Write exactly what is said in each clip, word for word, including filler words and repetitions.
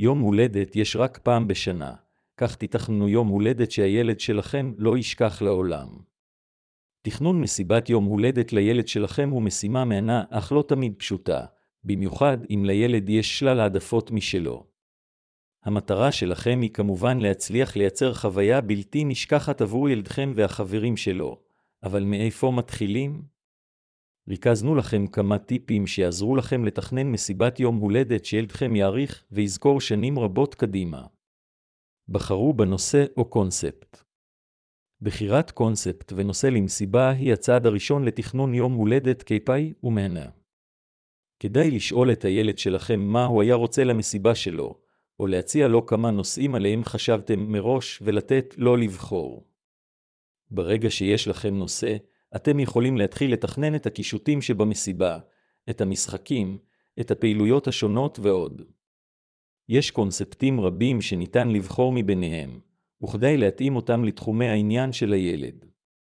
יום הולדת יש רק פעם בשנה, כך תתכננו יום הולדת שהילד שלכם לא ישכח לעולם. תכנון מסיבת יום הולדת לילד שלכם הוא משימה מענה, אך לא תמיד פשוטה, במיוחד אם לילד יש שלל העדפות משלו. המטרה שלכם היא כמובן להצליח לייצר חוויה בלתי נשכחת עבור ילדכם והחברים שלו, אבל מאיפה מתחילים? ריכזנו לכם כמה טיפים שיעזרו לכם לתכנן מסיבת יום הולדת שילדכם יעריך ויזכור שנים רבות קדימה. בחרו בנושא או קונספט. בחירת קונספט ונושא למסיבה היא הצעד הראשון לתכנון יום הולדת כיפאי ומהנה. כדאי לשאול את הילד שלכם מה הוא היה רוצה למסיבה שלו, או להציע לו כמה נושאים עליהם חשבתם מראש ולתת לו לבחור. ברגע שיש לכם נושא, אתם יכולים להתחיל לתכנן את הקישוטים שבמסיבה, את המשחקים, את הפעילויות השונות ועוד. יש קונספטים רבים שניתן לבחור מביניהם, וכדאי להתאים אותם לתחומי העניין של הילד.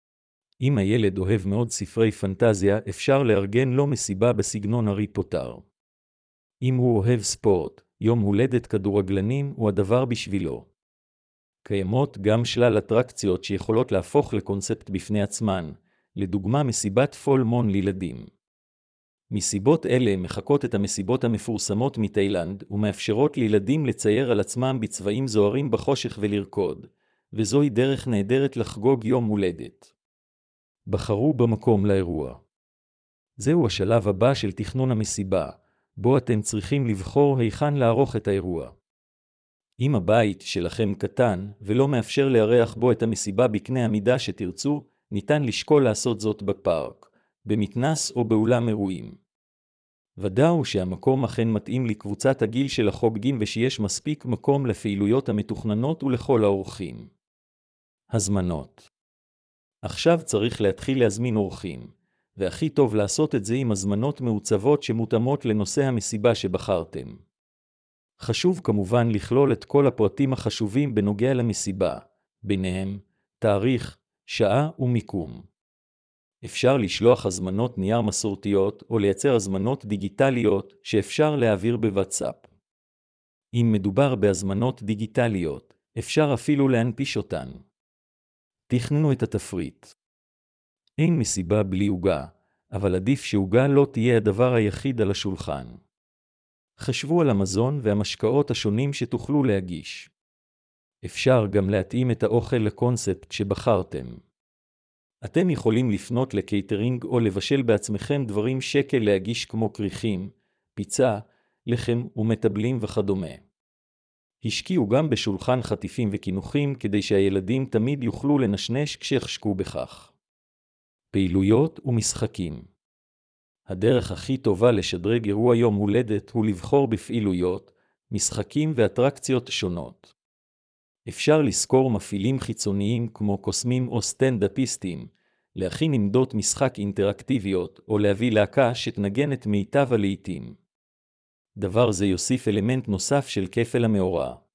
אם הילד אוהב מאוד ספרי פנטזיה, אפשר לארגן לו מסיבה בסגנון הארי פוטר. אם הוא אוהב ספורט, יום הולדת כדורגלנים הוא הדבר בשבילו. קיימות גם שלל אטרקציות שיכולות להפוך לקונספט בפני עצמן, לדוגמה מסיבת פול מון לילדים. מסיבות אלה מחקות את המסיבות המפורסמות מתאילנד ומאפשרות לילדים לצייר על עצמם בצבעים זוהרים בחושך ולרקוד, וזוהי דרך נהדרת לחגוג יום הולדת. בחרו במקום לאירוע. זהו השלב הבא של תכנון המסיבה, בו אתם צריכים לבחור היכן לערוך את האירוע. אם הבית שלכם קטן ולא מאפשר לארח בו את המסיבה בקנה המידה שתרצו, ניתן לשקול לעשות זאת בפארק, במתנס או באולם אירועים. ודאו שהמקום אכן מתאים לקבוצת הגיל של החוגגים ושיש מספיק מקום לפעילויות המתוכננות ולכל האורחים. הזמנות. עכשיו צריך להתחיל להזמין אורחים, והכי טוב לעשות את זה עם הזמנות מעוצבות שמותאמות לנושא המסיבה שבחרתם. חשוב כמובן לכלול את כל הפרטים החשובים בנוגע למסיבה, ביניהם תאריך, שעה ומיקום. אפשר לשלוח הזמנות נייר מסורתיות או לייצר הזמנות דיגיטליות שאפשר להעביר בוואטסאפ. אם מדובר בהזמנות דיגיטליות, אפשר אפילו להנפיש אותן. תכננו את התפריט. אין מסיבה בלי עוגה, אבל עדיף שעוגה לא תהיה הדבר היחיד על השולחן. חשבו על המזון והמשקאות השונים שתוכלו להגיש. אפשר גם להתאים את האוכל לקונספט שבחרתם. אתם יכולים לפנות לקייטרינג או לבשל בעצמכם דברים שקל להגיש כמו קריחים, פיצה, לחם ומטבלים וכדומה. השקיעו גם בשולחן חטיפים וכינוחים כדי שהילדים תמיד יוכלו לנשנש כשיחשקו בכך. פעילויות ומשחקים. הדרך הכי טובה לשדרג אירוע יום הולדת הוא לבחור בפעילויות, משחקים ואטרקציות שונות. אפשר לזכור מפעילים חיצוניים כמו קוסמים או סטנדאפיסטים, להכין עמדות משחק אינטראקטיביות או להביא להקה שתנגן את מיטב הלעיתים. דבר זה יוסיף אלמנט נוסף של כיף אל המאורע.